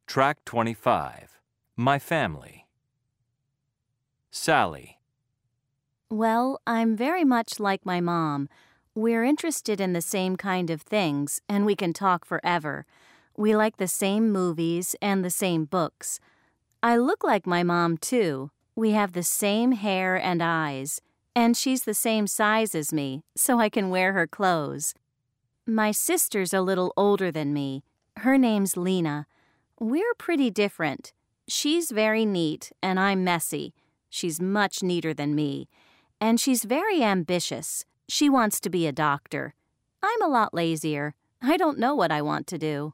Track 25. My family. Sally. Well, I'm very much like my mom. We're interested in the same kind of things, and we can talk forever. We like the same movies and the same books. I look like my mom, too. We have the same hair and eyes, and she's the same size as me, so I can wear her clothes. My sister's a little older than me. Her name's Lena. We're pretty different. She's very neat, and I'm messy. She's much neater than me. And she's very ambitious. She wants to be a doctor. I'm a lot lazier. I don't know what I want to do.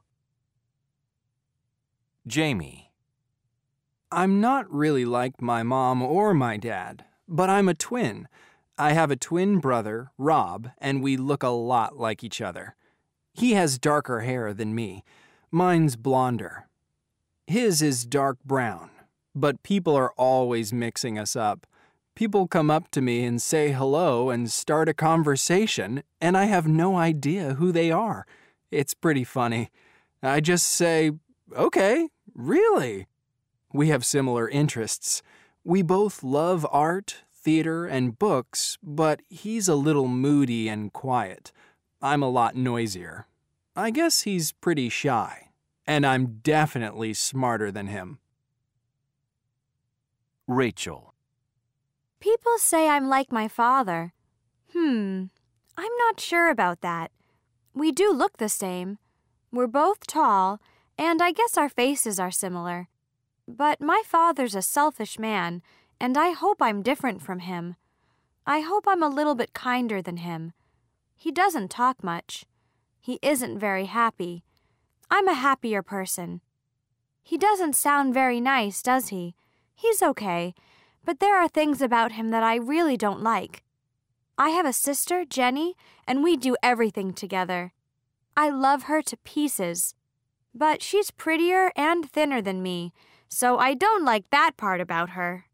Jamie. I'm not really like my mom or my dad, but I'm a twin. I have a twin brother, Rob, and we look a lot like each other. He has darker hair than me. Mine's blonder. His is dark brown, but people are always mixing us up. People come up to me and say hello and start a conversation, and I have no idea who they are. It's pretty funny. I just say, "Okay, really?" We have similar interests. We both love art, theater, and books, but he's a little moody and quiet. I'm a lot noisier. I guess he's pretty shy. And I'm definitely smarter than him. Rachel. People say I'm like my father. I'm not sure about that. We do look the same. We're both tall, and I guess our faces are similar. But my father's a selfish man, and I hope I'm different from him. I hope I'm a little bit kinder than him. He doesn't talk much. He isn't very happy. I'm a happier person. He doesn't sound very nice, does he? He's okay, but there are things about him that I really don't like. I have a sister, Jenny, and we do everything together. I love her to pieces. But she's prettier and thinner than me, so I don't like that part about her.